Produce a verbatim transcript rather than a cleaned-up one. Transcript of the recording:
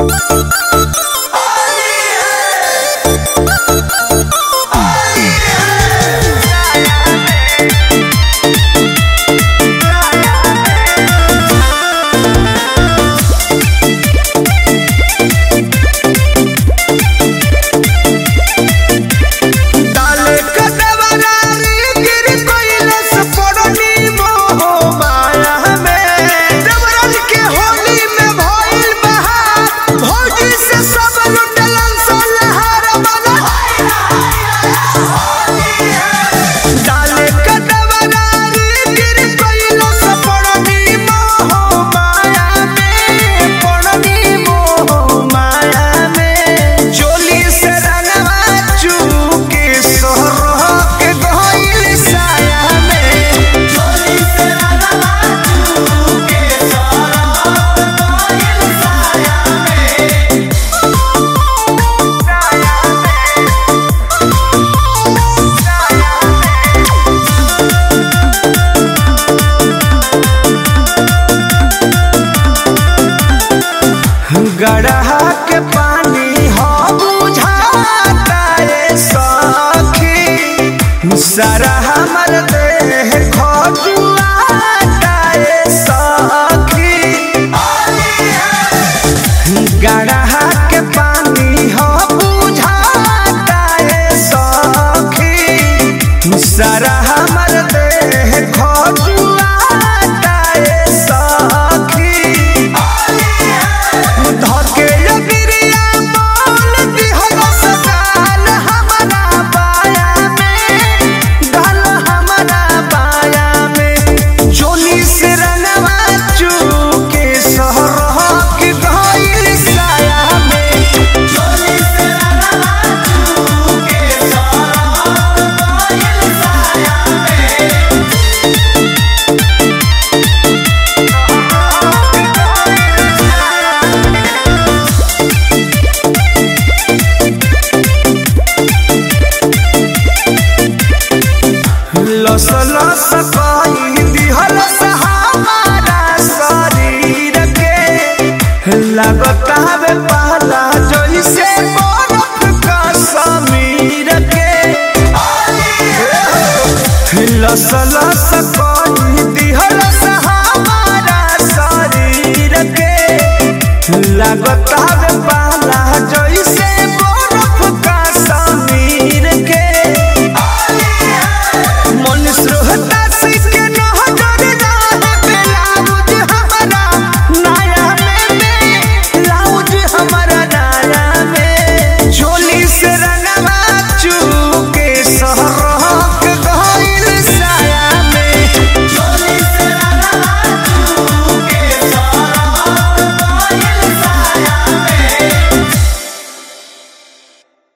गड़हा के पानी हो बुझाता है सखी, सारा हमर देह खजुआता है सखी। गड़हा के पानी हो बुझाता है सखी, सारा हमर देह खजुआता है सखी। लस लस कई दिहलस हमारा शरीर के, लगता है पाला जैसे बर्फ का समीर के। लस लस कई दिहलस हमारा शरीर के, लगता है पाला जैसे